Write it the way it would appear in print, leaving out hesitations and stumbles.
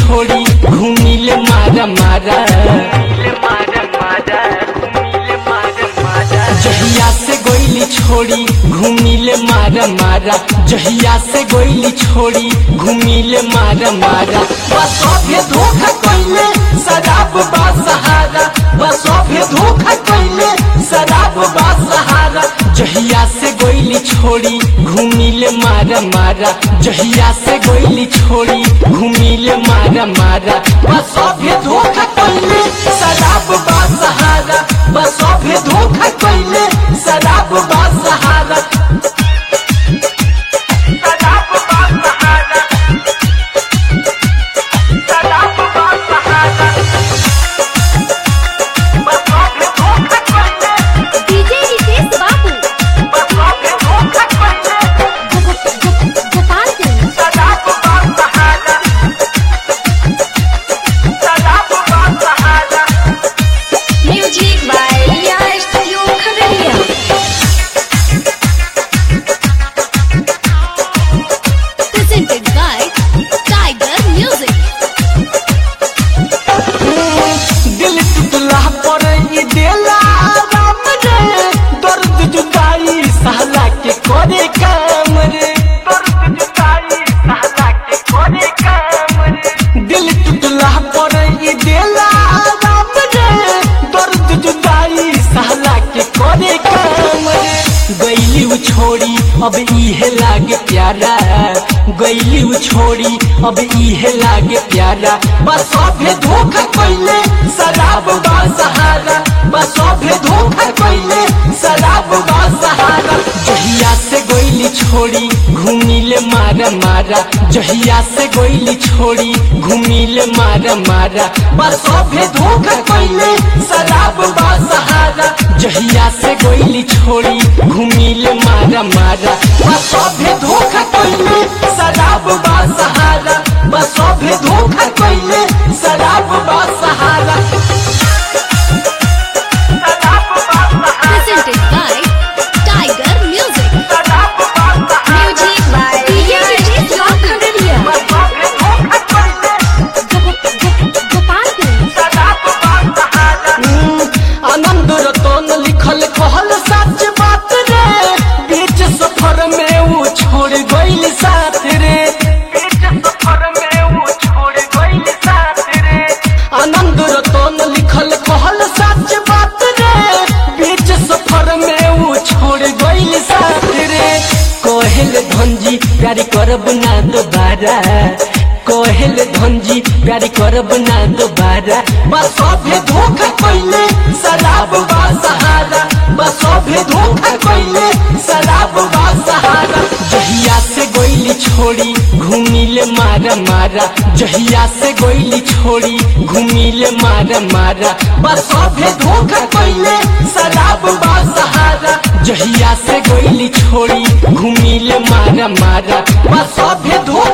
छोड़ी घूमिले मारा मारा। जहिया से गोइली छोड़ी घूमिले मारा मारा। जहिया से गोइली छोड़ी घूमिले मारा मारा। बस अभी धोखा कइले शराब बा सहारा। बस अभी धोखा कइले शराब बा सहारा। जहिया से गोइली छोड़ी घूमिले मारा मारा। जहिया से गोइली छोड़ी घूमिले मारा मारा। बस अभी धोखा कइले शराब बा सहारा। बस अभी धोखा कइले शराब बा सहारा। गईली छोड़ी अब इहे लागे प्यारा। गईली छोड़ी अब इहे लागे प्यारा। बस अभी धोखा कइले शराब बा सहारा। बस अभी धोखा कइले शराब बा सहारा। जहिया से गईली छोड़ी घूमिले मारा मारा। जहिया से गईली छोड़ी घूमिले मारा मारा। बस अभी धोखा कइले शराब बा सहारा। जहिया से गईली छोड़ी घूमिले मारा मारा। बस अभी धोखा कइले शराब बा सहारा। बस अभी धोखा कइले शराब बा सहारा। Presented by Tiger Music. Music by आनंद रतन लिखल कहल सच बात रे। बीच सफर में वो छोड़ गइल साथ रे। आनंद रतन लिखल कहल सच बात रे। बीच सफर में वो छोड़ गइल साथ रे। कहल धनजी प्यारी करब ना दोबारा। कहल धनजी प्यारी करब ना दोबारा। बस अभी धोखा कइले शराब बा सहारा। बस अभी धोखा कइले शराब बा सहारा। जहिया से गोइली छोड़ी घूमिले मारा मारा। जहिया से गोइली छोड़ी घूमिले मारा मारा। बस अभी धोखा कइले शराब बा सहारा। जहिया से गोइली छोड़ी घूमिले मारा मारा। बस अभी धोखा